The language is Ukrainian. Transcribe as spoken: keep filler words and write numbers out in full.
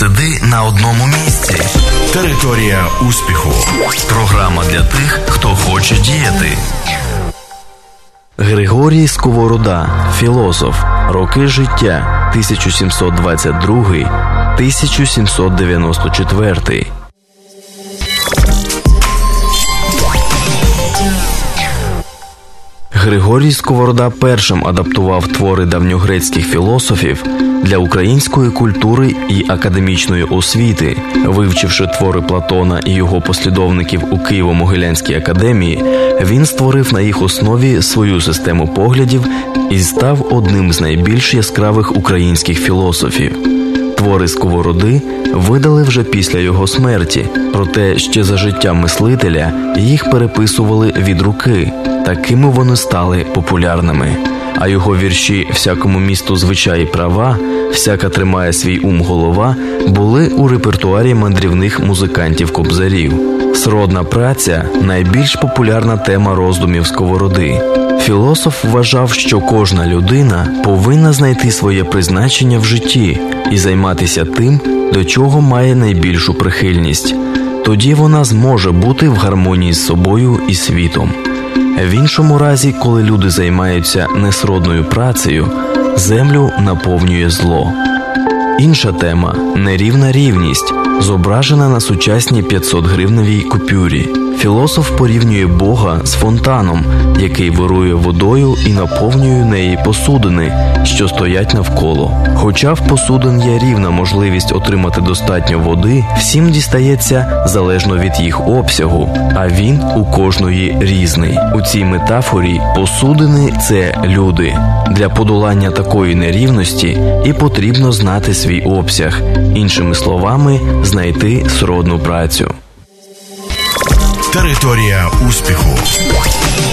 сиди на одному місці. Територія успіху. Програма для тих, хто хоче діяти. Григорій Сковорода, філософ. Роки життя тисяча сімсот двадцять другий - тисяча сімсот дев'яносто четвертий. Григорій Сковорода першим адаптував твори давньогрецьких філософів для української культури і академічної освіти. Вивчивши твори Платона і його послідовників у Києво-Могилянській академії, він створив на їх основі свою систему поглядів і став одним з найбільш яскравих українських філософів. Твори Сковороди видали вже після його смерті, проте ще за життя мислителя їх переписували від руки. Такими вони стали популярними. А його вірші «Всякому місту звичаї права», «Всяка тримає свій ум голова» були у репертуарі мандрівних музикантів-кобзарів. Сродна праця – найбільш популярна тема роздумів Сковороди. Філософ вважав, що кожна людина повинна знайти своє призначення в житті і займатися тим, до чого має найбільшу прихильність. Тоді вона зможе бути в гармонії з собою і світом. В іншому разі, коли люди займаються несродною працею, землю наповнює зло. Інша тема – нерівна рівність, зображена на сучасній п'ятсотгривневій купюрі. Філософ порівнює Бога з фонтаном, який вирує водою і наповнює неї посудини, що стоять навколо. Хоча в посудин є рівна можливість отримати достатньо води, всім дістається залежно від їх обсягу, а він у кожної різний. У цій метафорі посудини – це люди. Для подолання такої нерівності і потрібно знати свій обсяг, іншими словами, знайти сродну працю. Територія успіху.